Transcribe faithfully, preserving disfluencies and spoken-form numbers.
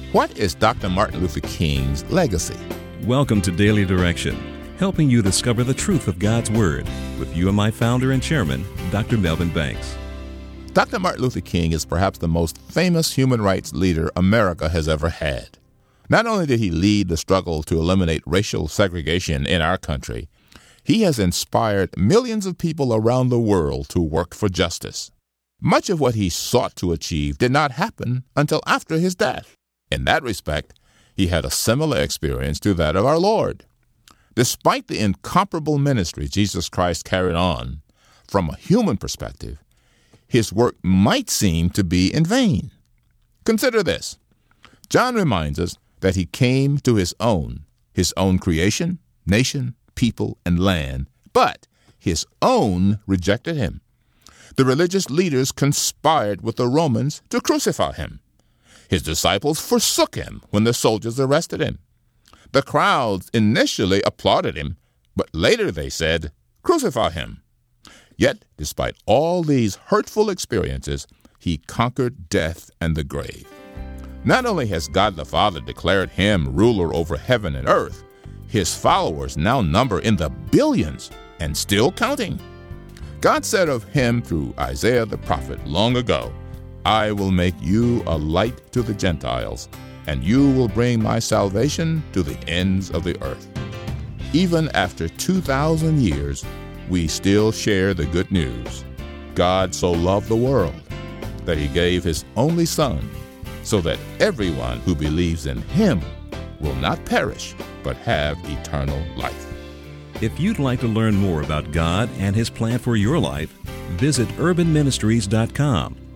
What is Doctor Martin Luther King's legacy? Welcome to Daily Direction, helping you discover the truth of God's Word with you and my founder and chairman, Doctor Melvin Banks. Doctor Martin Luther King is perhaps the most famous human rights leader America has ever had. Not only did he lead the struggle to eliminate racial segregation in our country, he has inspired millions of people around the world to work for justice. Much of what he sought to achieve did not happen until after his death. In that respect, he had a similar experience to that of our Lord. Despite the incomparable ministry Jesus Christ carried on, from a human perspective, his work might seem to be in vain. Consider this. John reminds us that he came to his own, his own creation, nation, people, and land, but his own rejected him. The religious leaders conspired with the Romans to crucify him. His disciples forsook him when the soldiers arrested him. The crowds initially applauded him, but later they said, "Crucify him." Yet, despite all these hurtful experiences, he conquered death and the grave. Not only has God the Father declared him ruler over heaven and earth, his followers now number in the billions and still counting. God said of him through Isaiah the prophet long ago, "I will make you a light to the Gentiles, and you will bring my salvation to the ends of the earth." Even after two thousand years, we still share the good news. God so loved the world that he gave his only Son, so that everyone who believes in him will not perish, but have eternal life. If you'd like to learn more about God and his plan for your life, visit urban ministries dot com.